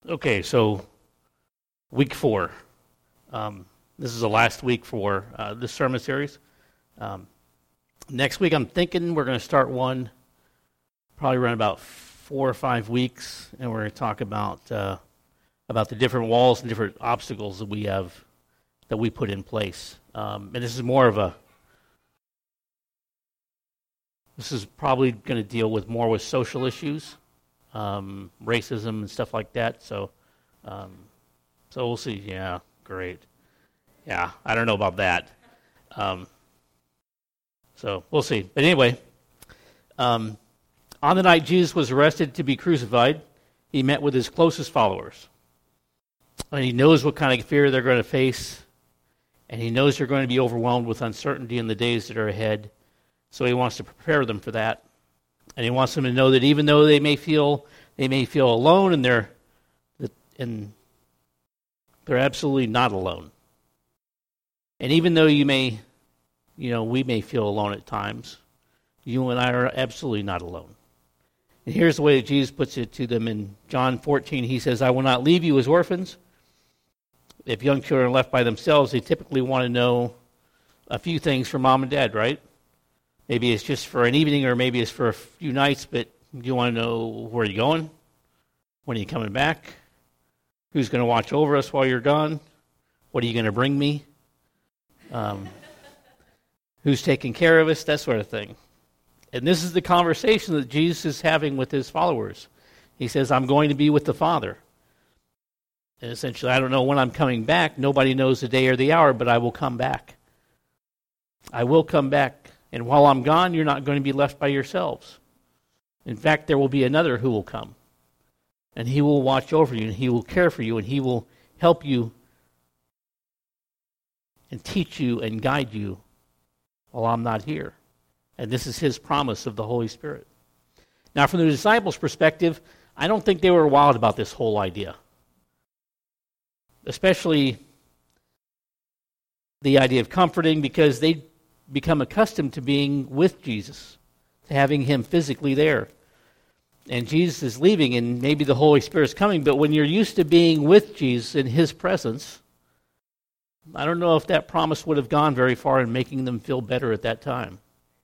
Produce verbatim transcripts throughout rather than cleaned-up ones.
Okay, so week four. Um, this is the last week for uh, this sermon series. Um, next week, I'm thinking we're going to start one probably around about four or five weeks, and we're going to talk about uh, about the different walls and different obstacles that we have that we put in place. Um, and this is more of a this is probably going to deal with more with social issues. Um, racism and stuff like that. So, um, so we'll see. Yeah, great. Yeah, I don't know about that. Um, so we'll see. But anyway, um, on the night Jesus was arrested to be crucified, he met with his closest followers. And he knows what kind of fear they're going to face, and he knows they're going to be overwhelmed with uncertainty in the days that are ahead. So he wants to prepare them for that. And he wants them to know that even though they may feel they may feel alone, and they're and they're absolutely not alone. And even though you may, you know, we may feel alone at times, you and I are absolutely not alone. And here's the way that Jesus puts it to them in John fourteen. He says, "I will not leave you as orphans." If young children are left by themselves, they typically want to know a few things from mom and dad, right? Maybe it's just for an evening, or maybe it's for a few nights, but you want to know where you're going, when are you coming back, who's going to watch over us while you're gone, what are you going to bring me, um, who's taking care of us, that sort of thing. And this is the conversation that Jesus is having with his followers. He says, I'm going to be with the Father. And essentially, I don't know when I'm coming back. Nobody knows the day or the hour, but I will come back. I will come back. And while I'm gone, you're not going to be left by yourselves. In fact, there will be another who will come. And he will watch over you, and he will care for you, and he will help you and teach you and guide you while I'm not here. And this is his promise of the Holy Spirit. Now, from the disciples' perspective, I don't think they were wild about this whole idea. Especially the idea of comforting, because they become accustomed to being with Jesus, to having him physically there. And Jesus is leaving, and maybe the Holy Spirit is coming, but when you're used to being with Jesus in his presence, I don't know if that promise would have gone very far in making them feel better at that time.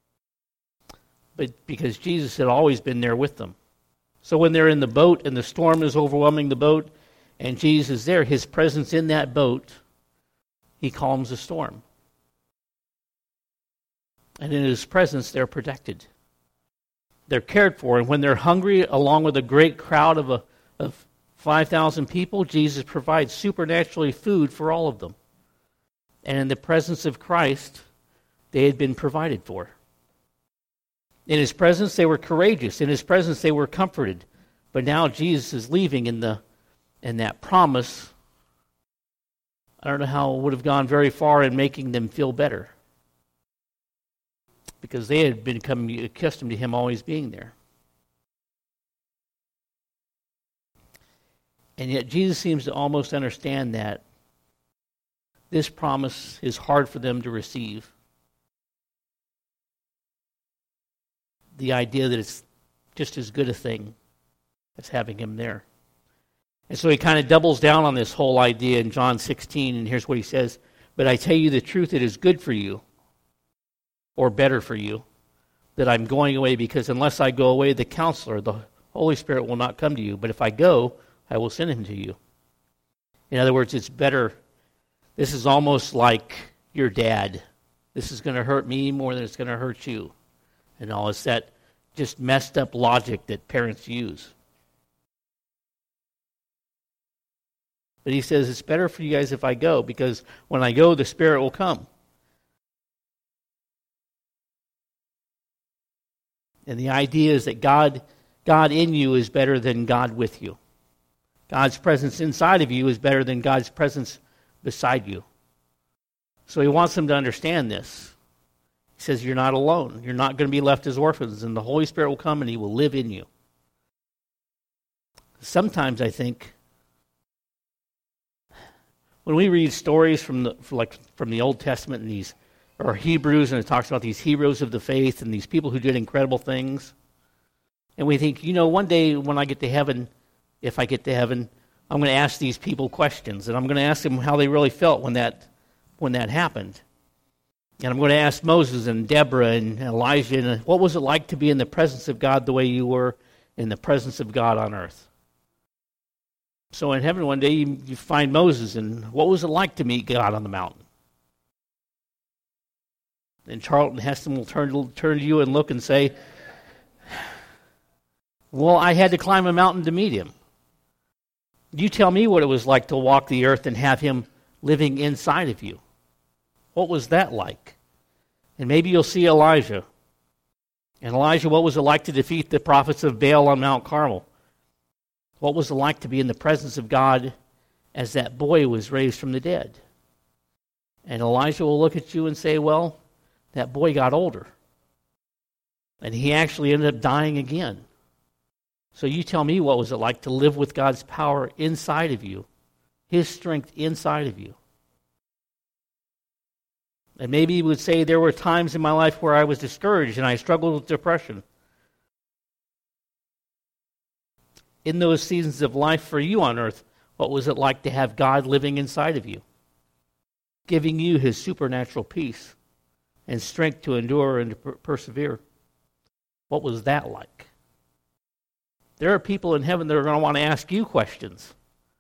But because Jesus had always been there with them. So when they're in the boat and the storm is overwhelming the boat, and Jesus is there, his presence in that boat, he calms the storm. And in his presence, they're protected. They're cared for. And when they're hungry, along with a great crowd of, a, of five thousand people, Jesus provides supernaturally food for all of them. And in the presence of Christ, they had been provided for. In his presence, they were courageous. In his presence, they were comforted. But now Jesus is leaving, in the in that promise, I don't know how it would have gone very far in making them feel better, because they had become accustomed to him always being there. And yet Jesus seems to almost understand that this promise is hard for them to receive. The idea that it's just as good a thing as having him there. And so he kind of doubles down on this whole idea in John sixteen, and here's what he says, "But I tell you the truth, it is good for you, or better for you, that I'm going away, because unless I go away, the Counselor, the Holy Spirit, will not come to you. But if I go, I will send him to you." In other words, it's better. This is almost like your dad. This is going to hurt me more than it's going to hurt you. And all it's that just messed up logic that parents use. But he says, it's better for you guys if I go, because when I go, the Spirit will come. And the idea is that God, God in you is better than God with you. God's presence inside of you is better than God's presence beside you. So he wants them to understand this. He says, you're not alone. You're not going to be left as orphans, and the Holy Spirit will come and he will live in you. Sometimes I think, when we read stories from the like from the Old Testament and these, or Hebrews, and it talks about these heroes of the faith and these people who did incredible things, and we think, you know, one day when I get to heaven, if I get to heaven, I'm going to ask these people questions, and I'm going to ask them how they really felt when that when that happened. And I'm going to ask Moses and Deborah and Elijah, and what was it like to be in the presence of God the way you were in the presence of God on earth? So in heaven one day you, you find Moses, and what was it like to meet God on the mountain? And Charlton Heston will turn to, turn to you and look and say, well, I had to climb a mountain to meet him. You tell me what it was like to walk the earth and have him living inside of you. What was that like? And maybe you'll see Elijah. And Elijah, what was it like to defeat the prophets of Baal on Mount Carmel? What was it like to be in the presence of God as that boy was raised from the dead? And Elijah will look at you and say, well, that boy got older. And he actually ended up dying again. So you tell me, what was it like to live with God's power inside of you, His strength inside of you? And maybe you would say, there were times in my life where I was discouraged and I struggled with depression. In those seasons of life for you on earth, what was it like to have God living inside of you, giving you His supernatural peace and strength to endure and to per- persevere? What was that like? There are people in heaven that are going to want to ask you questions.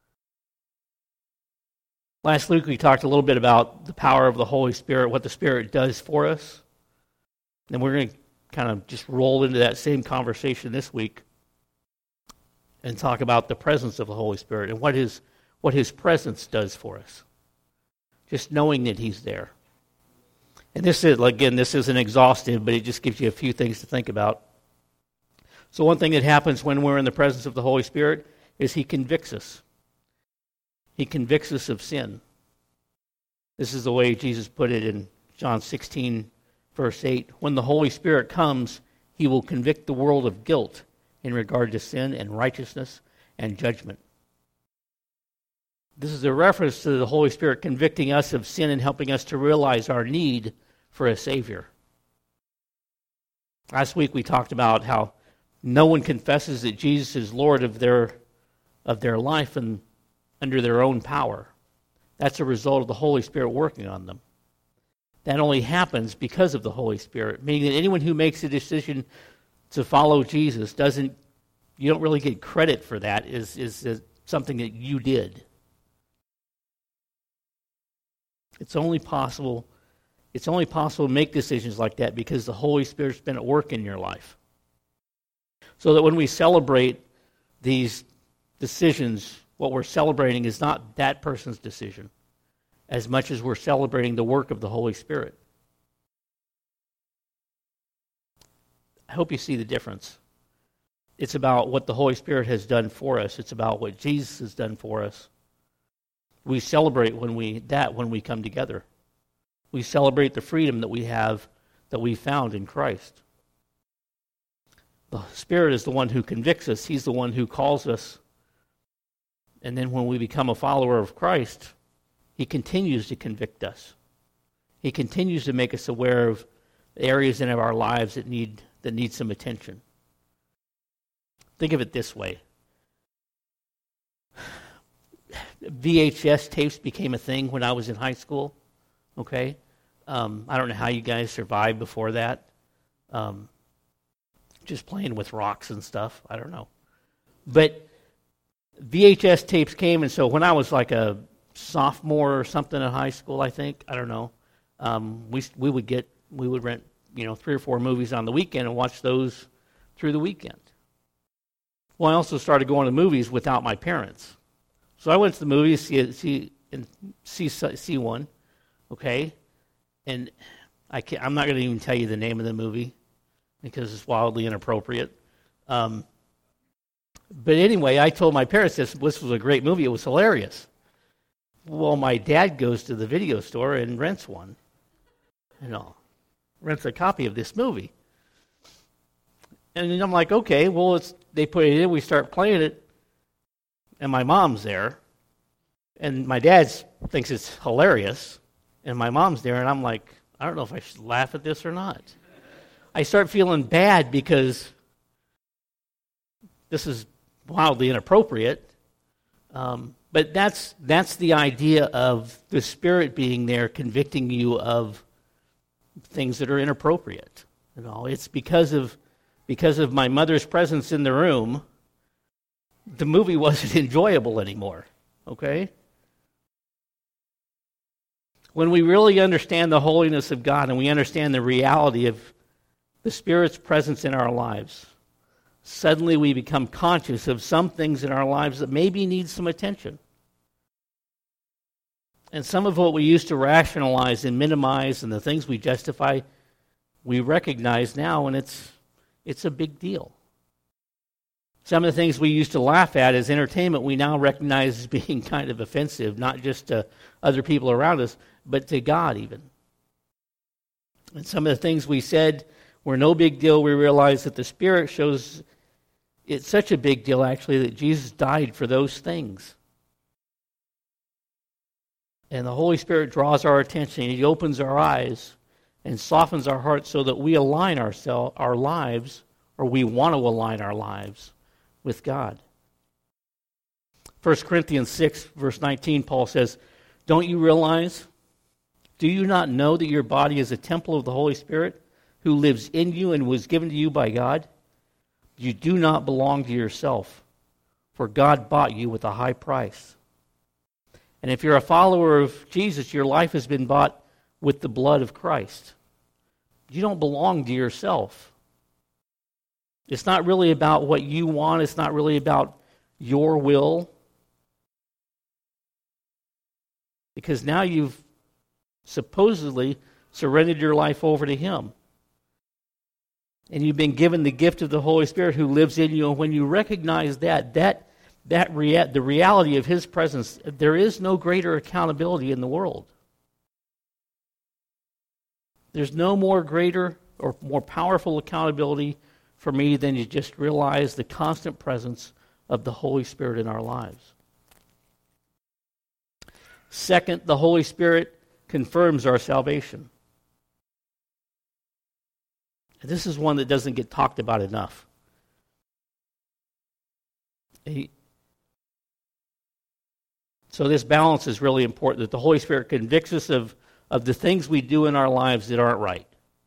Last week we talked a little bit about the power of the Holy Spirit, what the Spirit does for us. And we're going to kind of just roll into that same conversation this week and talk about the presence of the Holy Spirit and what his, what his presence does for us. Just knowing that He's there. And this is, again, this isn't exhaustive, but it just gives you a few things to think about. So one thing that happens when we're in the presence of the Holy Spirit is He convicts us. He convicts us of sin. This is the way Jesus put it in John sixteen, verse eight. When the Holy Spirit comes, He will convict the world of guilt in regard to sin and righteousness and judgment. This is a reference to the Holy Spirit convicting us of sin and helping us to realize our need for a Savior. Last week we talked about how no one confesses that Jesus is Lord of their of their life and under their own power. That's a result of the Holy Spirit working on them. That only happens because of the Holy Spirit, meaning that anyone who makes a decision to follow Jesus doesn't, you don't really get credit for that, is, is, is something that you did. It's only possible, it's only possible to make decisions like that because the Holy Spirit's been at work in your life. So that when we celebrate these decisions, what we're celebrating is not that person's decision as much as we're celebrating the work of the Holy Spirit. I hope you see the difference. It's about what the Holy Spirit has done for us. It's about what Jesus has done for us. We celebrate when we that when we come together. We celebrate the freedom that we have, that we found in Christ. The Spirit is the one who convicts us. He's the one who calls us. And then when we become a follower of Christ, He continues to convict us. He continues to make us aware of areas in our lives that need that need some attention. Think of it this way. V H S tapes became a thing when I was in high school. Okay? Um, I don't know how you guys survived before that. Um, just playing with rocks and stuff. I don't know. But V H S tapes came, and so when I was like a sophomore or something in high school, I think, I don't know, um, we we would get we would rent you know three or four movies on the weekend and watch those through the weekend. Well, I also started going to movies without my parents, so I went to the movies see see and see see one, okay, and I can't, I'm not going to even tell you the name of the movie because it's wildly inappropriate. Um, But anyway, I told my parents this, this was a great movie. It was hilarious. Well, my dad goes to the video store and rents one. You know, rents a copy of this movie. And I'm like, okay, well, it's they put it in. We start playing it. And my mom's there. And my dad thinks it's hilarious. And my mom's there. And I'm like, I don't know if I should laugh at this or not. I start feeling bad because this is wildly inappropriate. Um, but that's that's the idea of the Spirit being there, convicting you of things that are inappropriate. You know, it's because of because of my mother's presence in the room, the movie wasn't enjoyable anymore. Okay? When we really understand the holiness of God and we understand the reality of the Spirit's presence in our lives, suddenly we become conscious of some things in our lives that maybe need some attention. And some of what we used to rationalize and minimize and the things we justify, we recognize now, and it's it's a big deal. Some of the things we used to laugh at as entertainment, we now recognize as being kind of offensive, not just to other people around us, but to God even. And some of the things we said were no big deal, we realize that the Spirit shows it's such a big deal, actually, that Jesus died for those things. And the Holy Spirit draws our attention, He opens our eyes and softens our hearts so that we align ourselves, our lives, or we want to align our lives with God. First Corinthians six, verse nineteen, Paul says, "Don't you realize, do you not know that your body is a temple of the Holy Spirit who lives in you and was given to you by God? You do not belong to yourself, for God bought you with a high price." And if you're a follower of Jesus, your life has been bought with the blood of Christ. You don't belong to yourself. It's not really about what you want. It's not really about your will. Because now you've supposedly surrendered your life over to Him. And you've been given the gift of the Holy Spirit who lives in you. And when you recognize that, that, that rea- the reality of His presence, there is no greater accountability in the world. There's no more greater or more powerful accountability for me than to just realize the constant presence of the Holy Spirit in our lives. Second, the Holy Spirit confirms our salvation. And this is one that doesn't get talked about enough. He, so this balance is really important, that the Holy Spirit convicts us of, of the things we do in our lives that aren't right.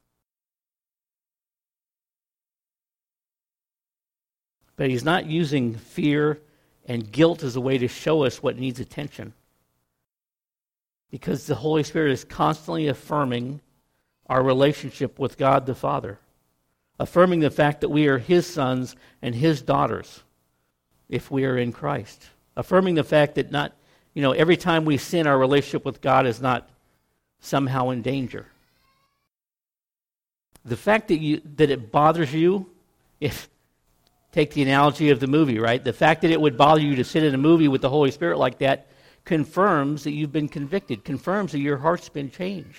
But He's not using fear and guilt as a way to show us what needs attention. Because the Holy Spirit is constantly affirming our relationship with God the Father. Affirming the fact that we are His sons and His daughters if we are in Christ. Affirming the fact that not, you know, every time we sin, our relationship with God is not somehow in danger. The fact that you that it bothers you, if take the analogy of the movie, right? The fact that it would bother you to sit in a movie with the Holy Spirit like that confirms that you've been convicted, confirms that your heart's been changed.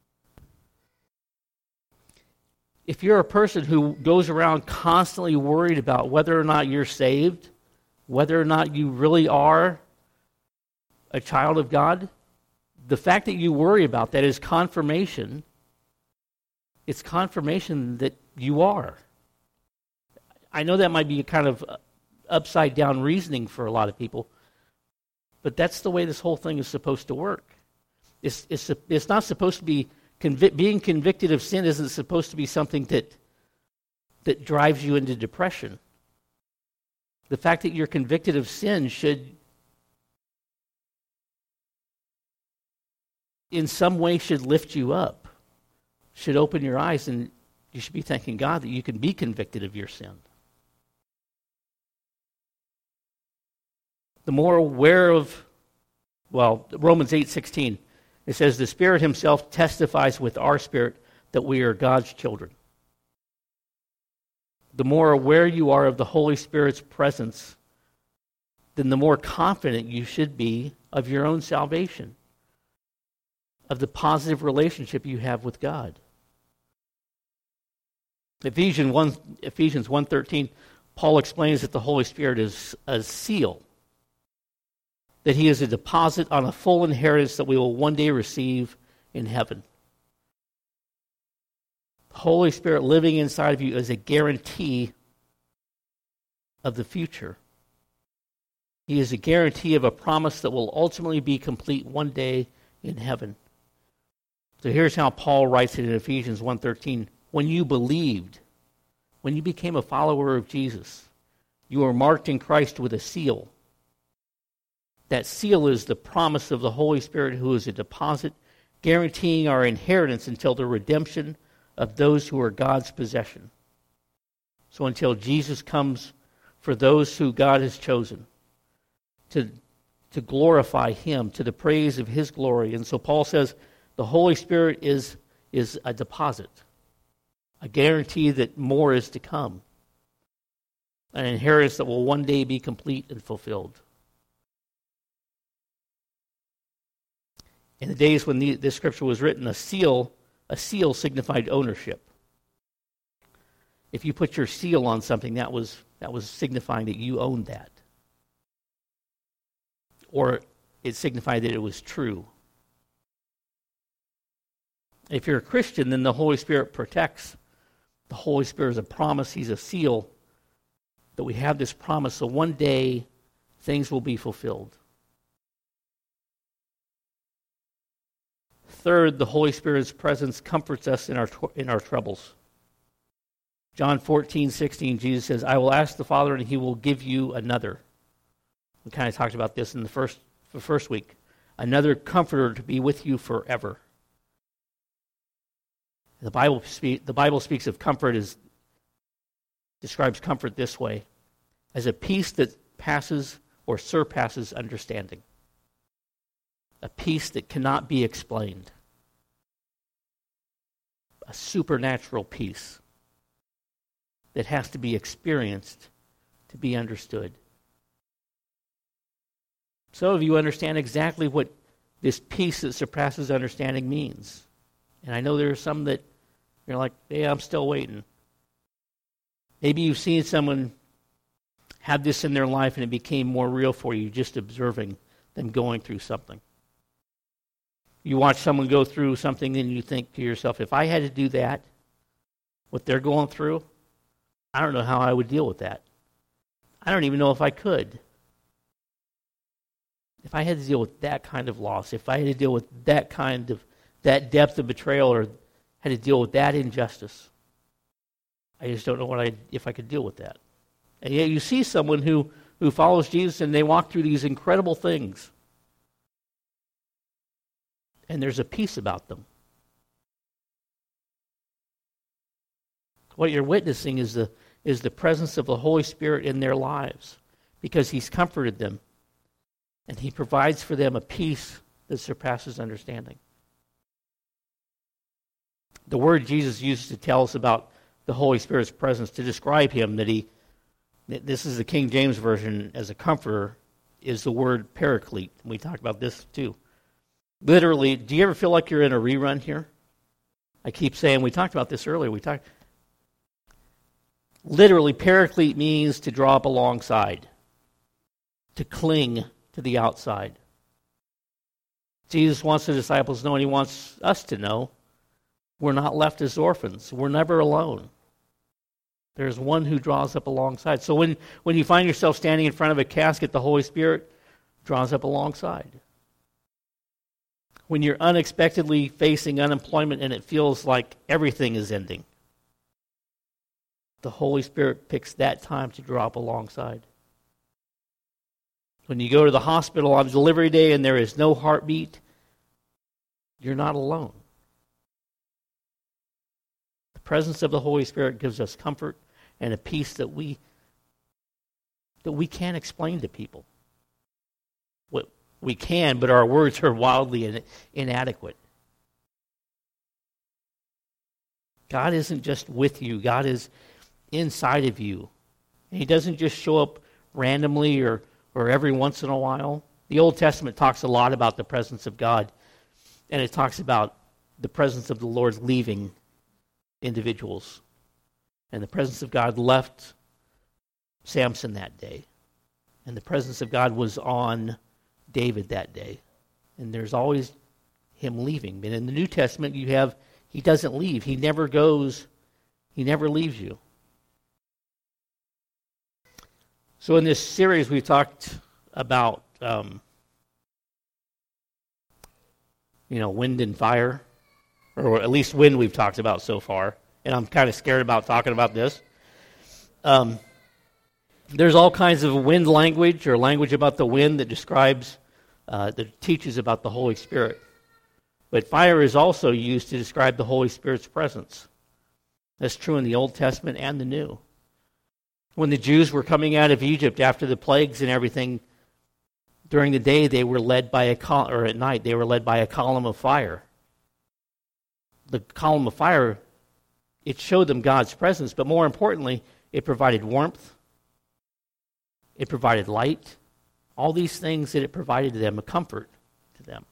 If you're a person who goes around constantly worried about whether or not you're saved, whether or not you really are a child of God, the fact that you worry about that is confirmation. It's confirmation that you are. I know that might be a kind of upside down reasoning for a lot of people, but that's the way this whole thing is supposed to work. It's, it's, it's not supposed to be, convi- being convicted of sin isn't supposed to be something that, that drives you into depression. The fact that you're convicted of sin should, in some way, should lift you up, should open your eyes, and you should be thanking God that you can be convicted of your sin. The more aware of, well, Romans eight sixteen, it says, "The Spirit Himself testifies with our spirit that we are God's children." The more aware you are of the Holy Spirit's presence, then the more confident you should be of your own salvation, of the positive relationship you have with God. Ephesians one, Ephesians one thirteen, Paul explains that the Holy Spirit is a seal, that He is a deposit on a full inheritance that we will one day receive in heaven. The Holy Spirit living inside of you is a guarantee of the future. He is a guarantee of a promise that will ultimately be complete one day in heaven. So here's how Paul writes it in Ephesians one thirteen. When you believed, when you became a follower of Jesus, you were marked in Christ with a seal. That seal is the promise of the Holy Spirit, who is a deposit guaranteeing our inheritance until the redemption of those who are God's possession. So until Jesus comes for those who God has chosen to, to glorify him, to the praise of his glory. And so Paul says the Holy Spirit is, is a deposit, a guarantee that more is to come, an inheritance that will one day be complete and fulfilled. In the days when the, this scripture was written, a seal, a seal signified ownership. If you put your seal on something, that was that was signifying that you owned that, or it signified that it was true. If you're a Christian, then the Holy Spirit protects. The Holy Spirit is a promise. He's a seal that we have this promise. So one day, things will be fulfilled. Third, the Holy Spirit's presence comforts us in our in our troubles. John fourteen sixteen, Jesus says, I will ask the Father, and he will give you another. We kind of talked about this in the first the first week. Another comforter to be with you forever. The Bible speak, the Bible speaks of comfort as describes comfort this way, as a peace that passes or surpasses understanding. A peace that cannot be explained. A supernatural peace that has to be experienced to be understood. Some of you understand exactly what this peace that surpasses understanding means. And I know there are some that you're like, hey, I'm still waiting. Maybe you've seen someone have this in their life and it became more real for you just observing them going through something. You watch someone go through something and you think to yourself, if I had to do that, what they're going through, I don't know how I would deal with that. I don't even know if I could. If I had to deal with that kind of loss, if I had to deal with that kind of, that depth of betrayal, or had to deal with that injustice, I just don't know what I if I could deal with that. And yet you see someone who, who follows Jesus and they walk through these incredible things. And there's a peace about them. What you're witnessing is the is the presence of the Holy Spirit in their lives, because he's comforted them and he provides for them a peace that surpasses understanding. The word Jesus uses to tell us about the Holy Spirit's presence, to describe him, that he, this is the King James Version as a comforter, is the word paraclete. We talked about this too. Literally, do you ever feel like you're in a rerun here? I keep saying, we talked about this earlier. We talked. Literally, paraclete means to draw up alongside, to cling to the outside. Jesus wants the disciples to know, and he wants us to know, we're not left as orphans. We're never alone. There's one who draws up alongside. So when, when you find yourself standing in front of a casket, the Holy Spirit draws up alongside. When you're unexpectedly facing unemployment and it feels like everything is ending, the Holy Spirit picks that time to draw up alongside. When you go to the hospital on delivery day and there is no heartbeat, you're not alone. The presence of the Holy Spirit gives us comfort and a peace that we that we can't explain to people. What we can, but our words are wildly in, inadequate. God isn't just with you. God is inside of you. And he doesn't just show up randomly or, or every once in a while. The Old Testament talks a lot about the presence of God. And it talks about the presence of the Lord leaving individuals. And the presence of God left Samson that day. And the presence of God was on David that day. And there's always him leaving. But in the New Testament, you have, he doesn't leave. He never goes, he never leaves you. So in this series, we've talked about, um, you know, wind and fire, or at least wind we've talked about so far, and I'm kind of scared about talking about this. Um, there's all kinds of wind language or language about the wind that describes, uh, that teaches about the Holy Spirit. But fire is also used to describe the Holy Spirit's presence. That's true in the Old Testament and the New. When the Jews were coming out of Egypt after the plagues and everything, during the day they were led by a col- or at night they were led by a column of fire. The column of fire, it showed them God's presence, but more importantly, it provided warmth. It provided light. All these things that it provided to them, a comfort to them.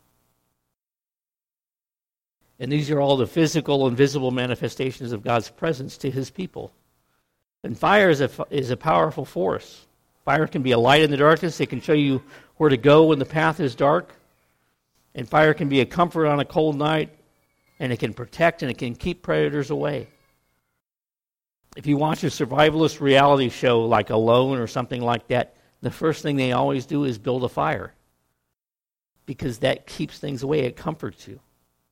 And these are all the physical and visible manifestations of God's presence to his people. And fire is a, is a powerful force. Fire can be a light in the darkness. It can show you where to go when the path is dark. And fire can be a comfort on a cold night. And it can protect and it can keep predators away. If you watch a survivalist reality show like Alone or something like that, the first thing they always do is build a fire. Because that keeps things away. It comforts you.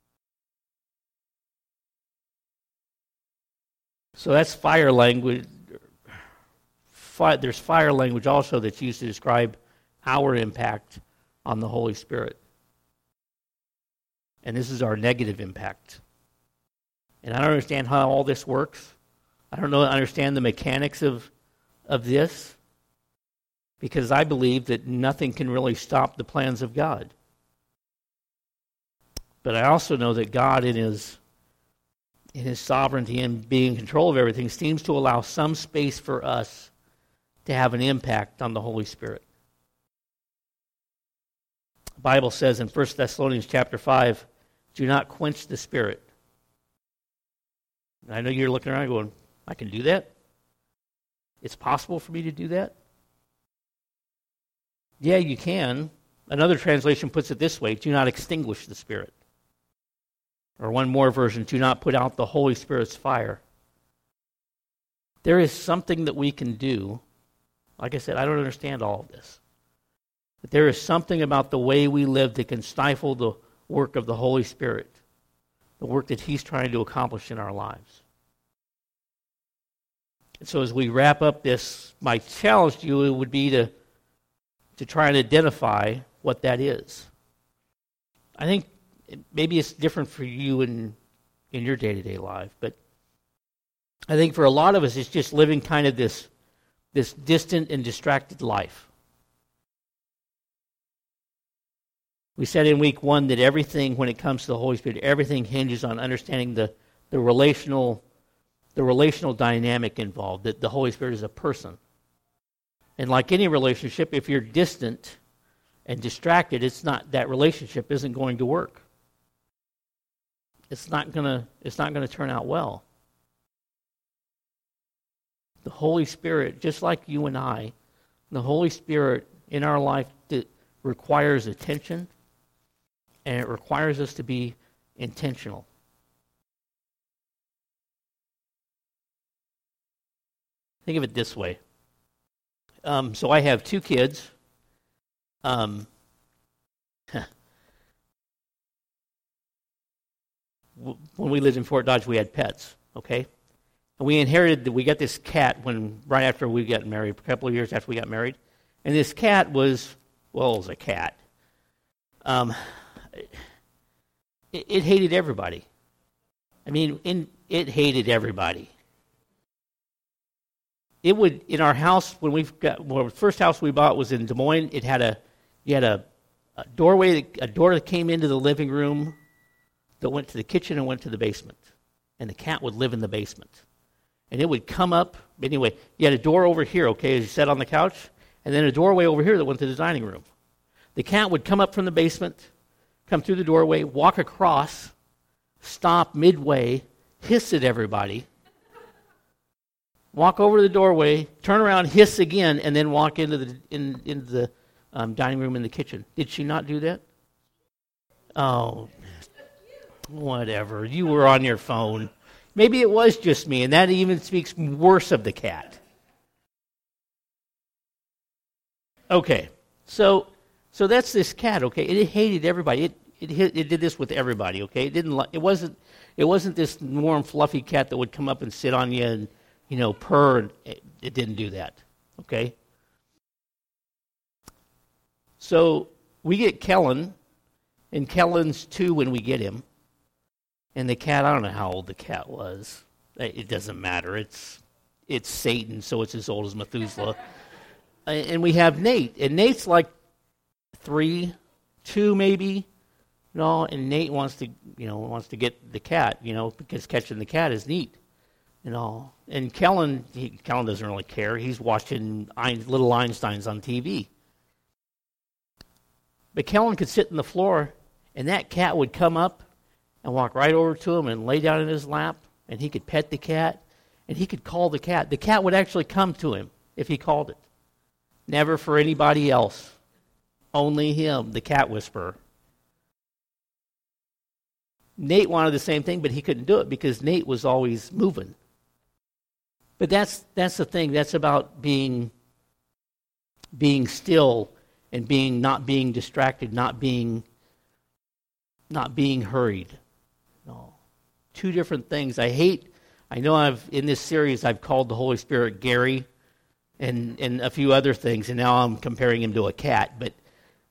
So that's fire language. There's fire language also that's used to describe our impact on the Holy Spirit. And this is our negative impact. And I don't understand how all this works. I don't know, understand the mechanics of, of this. Because I believe that nothing can really stop the plans of God. But I also know that God in his in his sovereignty and being in control of everything, seems to allow some space for us to have an impact on the Holy Spirit. The Bible says in First Thessalonians chapter five, do not quench the Spirit. And I know you're looking around going, I can do that? It's possible for me to do that? Yeah, you can. Another translation puts it this way, do not extinguish the Spirit. Or one more version, do not put out the Holy Spirit's fire. There is something that we can do. Like I said, I don't understand all of this. But there is something about the way we live that can stifle the work of the Holy Spirit, the work that he's trying to accomplish in our lives. And so as we wrap up this, my challenge to you would be to, to try and identify what that is. I think maybe it's different for you in in your day-to-day life, but I think for a lot of us, it's just living kind of this, this distant and distracted life. We said in week one that everything, when it comes to the Holy Spirit, everything hinges on understanding the, the relational the relational dynamic involved, that the Holy Spirit is a person. And like any relationship, if you're distant and distracted, it's not that relationship isn't going to work. It's not gonna it's not gonna turn out well. The Holy Spirit, just like you and I, the Holy Spirit in our life requires attention, and it requires us to be intentional. Think of it this way. Um, so I have two kids. Um, when we lived in Fort Dodge, we had pets, okay? And we inherited, we got this cat when right after we got married, a couple of years after we got married. And this cat was, well, it was a cat. Um, it, it hated everybody. I mean, in, it hated everybody. It would, in our house, when we got, well, the first house we bought was in Des Moines. It had a, you had a, a doorway, a door that came into the living room that went to the kitchen and went to the basement. And the cat would live in the basement. And it would come up, anyway, you had a door over here, okay, as you sat on the couch, and then a doorway over here that went to the dining room. The cat would come up from the basement, come through the doorway, walk across, stop midway, hiss at everybody, walk over to the doorway, turn around, hiss again, and then walk into the in, into the um, dining room and the kitchen. Did she not do that? Oh, whatever. You were on your phone. Maybe it was just me, and that even speaks worse of the cat. Okay, So, so that's this cat, okay? It hated everybody. It it hit, it did this with everybody, okay? It didn't. It wasn't. It wasn't this warm, fluffy cat that would come up and sit on you and, you know, purr. It, it didn't do that, okay? So we get Kellen, and Kellen's two when we get him. And the cat, I don't know how old the cat was. It doesn't matter. It's it's Satan, so it's as old as Methuselah. And we have Nate, and Nate's like three, two maybe, you know. And Nate wants to, you know, wants to get the cat, you know, because catching the cat is neat, you know. And Kellen, he, Kellen doesn't really care. He's watching Ein, Little Einsteins on T V. But Kellen could sit on the floor, and that cat would come up and walk right over to him and lay down in his lap, and he could pet the cat, and he could call the cat. The cat would actually come to him if he called it. Never for anybody else. Only him, the cat whisperer. Nate wanted the same thing, but he couldn't do it because Nate was always moving. But that's that's the thing. That's about being being still and being not being distracted, not being not being hurried. No. Two different things. I hate, I know I've, in this series, I've called the Holy Spirit Gary and, and a few other things, and now I'm comparing him to a cat, but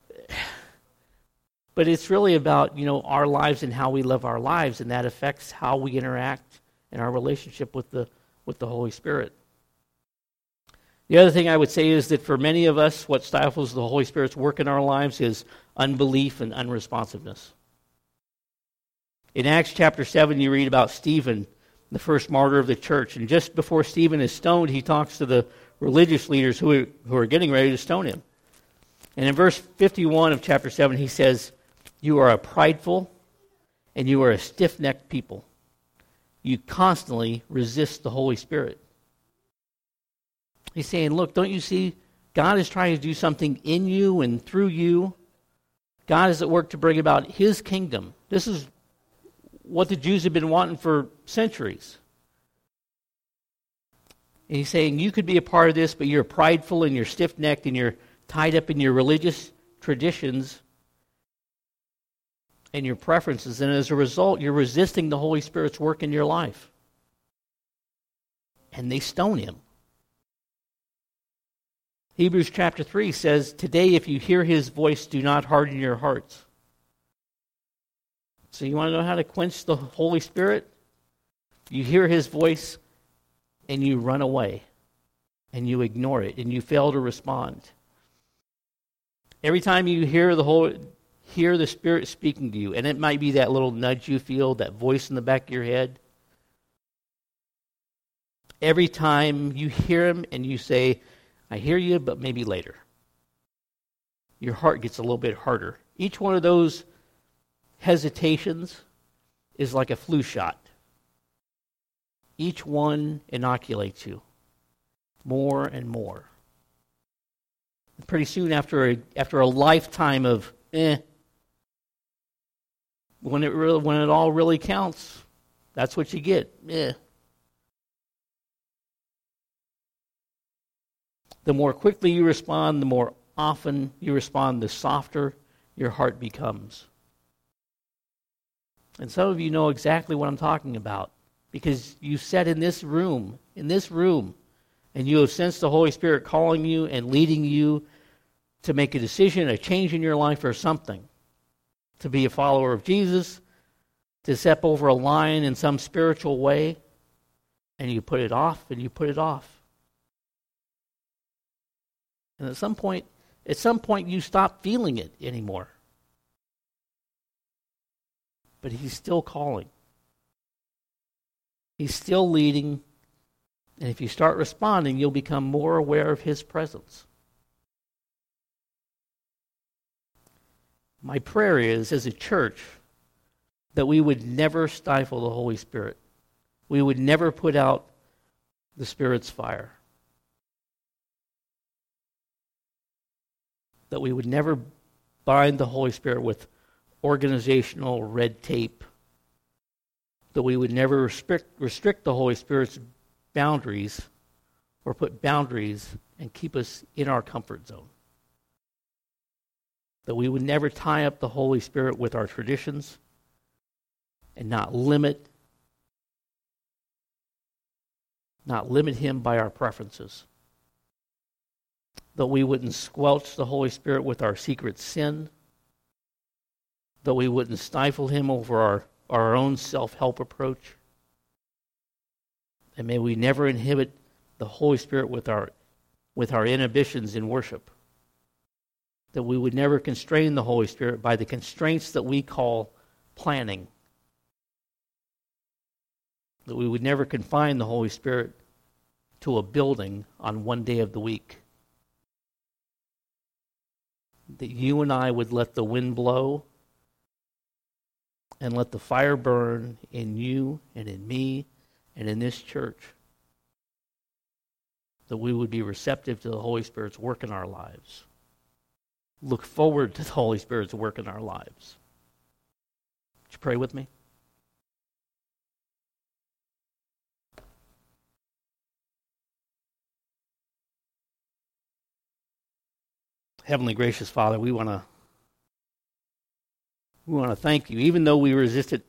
but it's really about, you know, our lives and how we live our lives, and that affects how we interact in our relationship with the with the Holy Spirit. The other thing I would say is that for many of us, what stifles the Holy Spirit's work in our lives is unbelief and unresponsiveness. In Acts chapter seven, you read about Stephen, the first martyr of the church. And just before Stephen is stoned, he talks to the religious leaders who are, who are getting ready to stone him. And in verse fifty-one of chapter seven, he says, "You are a prideful and you are a stiff-necked people. You constantly resist the Holy Spirit." He's saying, look, don't you see, God is trying to do something in you and through you. God is at work to bring about His kingdom. This is what the Jews have been wanting for centuries. And he's saying you could be a part of this, but you're prideful and you're stiff-necked and you're tied up in your religious traditions and your preferences. And as a result, you're resisting the Holy Spirit's work in your life. And they stone him. Hebrews chapter three says, "Today if you hear His voice, do not harden your hearts." So you want to know how to quench the Holy Spirit? You hear His voice and you run away and you ignore it and you fail to respond. Every time you hear the whole, hear the Spirit speaking to you, and it might be that little nudge you feel, that voice in the back of your head. Every time you hear Him and you say, "I hear you, but maybe later," your heart gets a little bit harder. Each one of those hesitations is like a flu shot. Each one inoculates you more and more. Pretty soon after a, after a lifetime of eh, when it really, when it all really counts, that's what you get. Eh. The more quickly you respond, the more often you respond, the softer your heart becomes. And some of you know exactly what I'm talking about because you sat in this room, in this room, and you have sensed the Holy Spirit calling you and leading you to make a decision, a change in your life or something, to be a follower of Jesus, to step over a line in some spiritual way, and you put it off and you put it off. And at some point, at some point you stop feeling it anymore. But He's still calling. He's still leading. And if you start responding, you'll become more aware of His presence. My prayer is, as a church, that we would never stifle the Holy Spirit. We would never put out the Spirit's fire. That we would never bind the Holy Spirit with organizational red tape. That we would never restrict, restrict the Holy Spirit's boundaries or put boundaries and keep us in our comfort zone. that we would never tie up the Holy Spirit with our traditions and not limit, not limit him by our preferences. That we wouldn't squelch the Holy Spirit with our secret sin. That we wouldn't stifle him over our, our own self-help approach. And may we never inhibit the Holy Spirit with our with our inhibitions in worship. That we would never constrain the Holy Spirit by the constraints that we call planning. That we would never confine the Holy Spirit to a building on one day of the week. That you and I would let the wind blow and let the fire burn in you and in me and in this church. That we would be receptive to the Holy Spirit's work in our lives. Look forward to the Holy Spirit's work in our lives. Would you pray with me? Heavenly gracious Father, we want to we want to thank you, even though we resisted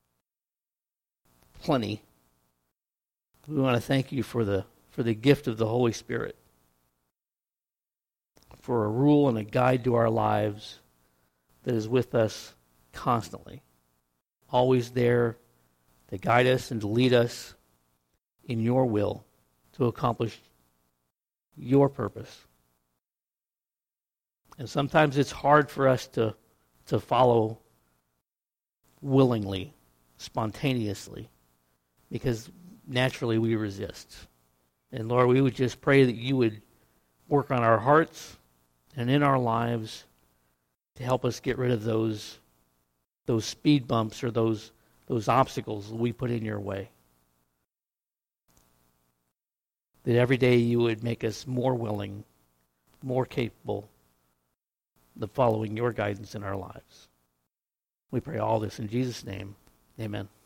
plenty. We want to thank you for the for the gift of the Holy Spirit, for a rule and a guide to our lives that is with us constantly, always there to guide us and to lead us in your will to accomplish your purpose. And sometimes it's hard for us to, to follow willingly, spontaneously, because naturally we resist. And Lord, we would just pray that you would work on our hearts and in our lives to help us get rid of those those speed bumps or those those obstacles that we put in your way. That every day you would make us more willing, more capable of following your guidance in our lives. We pray all this in Jesus' name. Amen.